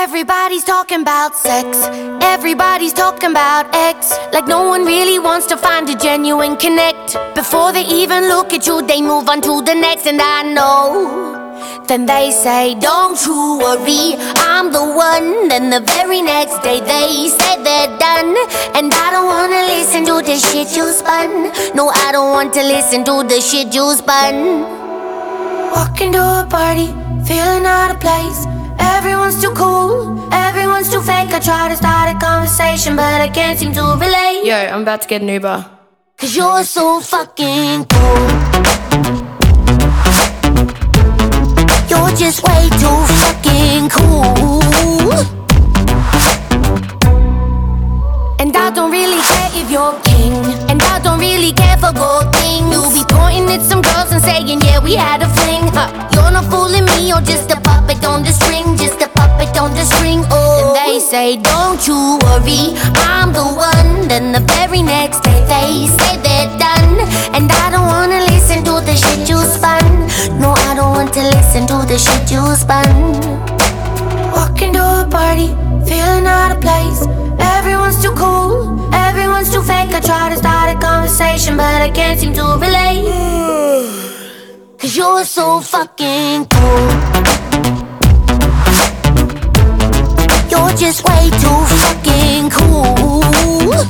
Everybody's talking about sex, everybody's talking about X. Like no one really wants to find a genuine connect. Before they even look at you, they move on to the next. And I know, then they say, don't you worry, I'm the one. Then the very next day they say they're done. And I don't wanna listen to the shit you spun. No, I don't want to listen to the shit you spun. Walking to a party, feeling out of place. Everyone's too cool, everyone's too fake. I try to start a conversation, but I can't seem to relate. Yo, I'm about to get an Uber. Cause you're so fucking cool. You're just way too fucking cool. And I don't really care if you're king, and I don't really care for gold things. You'll be pointing at some girls and saying, yeah, we had a fling. You're not fooling me, you're just a puppet on the string, just a puppet on the string. Oh, and they say, don't you worry, I'm the one. Then the very next day they say they're done. And I don't wanna listen to the shit you spun. No, I don't want to listen to the shit you spun. Walking to a party, feeling out of place. Everyone's too cool, everyone's too fake. I try to start a conversation, but I can't seem to relate. Cause you're so fucking cool. You're just way too fucking cool.